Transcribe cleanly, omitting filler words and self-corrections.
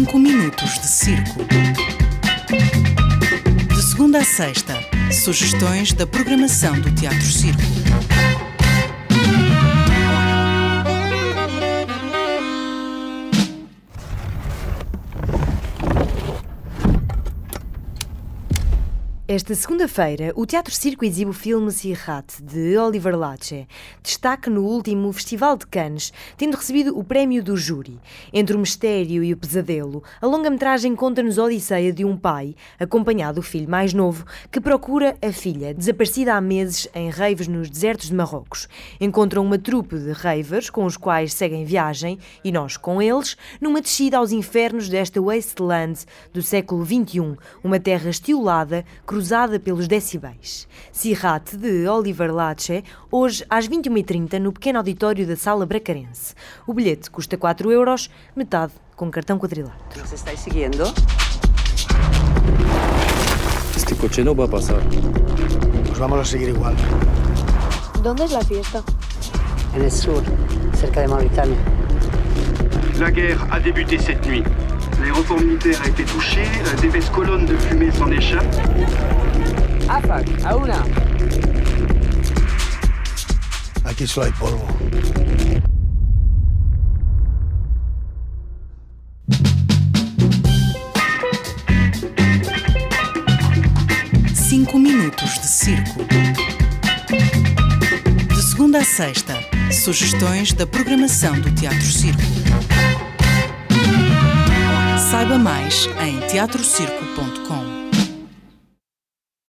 5 minutos de circo. De segunda a sexta, sugestões da programação do Teatro Circo. Esta segunda-feira, o Teatro Circo exibe o filme Sirhat, de Oliver Lache, destaque no último Festival de Cannes, tendo recebido o prémio do júri. Entre o mistério e o pesadelo, a longa-metragem conta-nos a odisseia de um pai, acompanhado do filho mais novo, que procura a filha, desaparecida há meses em raves nos desertos de Marrocos. Encontram uma trupe de ravers, com os quais seguem viagem, e nós com eles, numa descida aos infernos desta wasteland do século XXI, uma terra estiolada, cruzada pelos decibéis. Sirhat, de Oliver Lache, hoje às 21h30 no pequeno auditório da Sala Bracarense. O bilhete custa 4€, metade com cartão quadrilátero. ¿Nos estáis siguiendo? Este coche no va a pasar. Pues vamos a seguir igual. ¿Dónde es la fiesta? En el sur, cerca de Mauritania. La guerre a débuté cette nuit. L'aéroport militaire a été touché, d'épaisses colonnes de fumée s'en échappent. ¡Afak! ¡A una! Aquí solo hay polvo. Cinco minutos de circo. De segunda a sexta, sugestões da programação do Teatro Circo. Saiba mais em teatrocirco.com.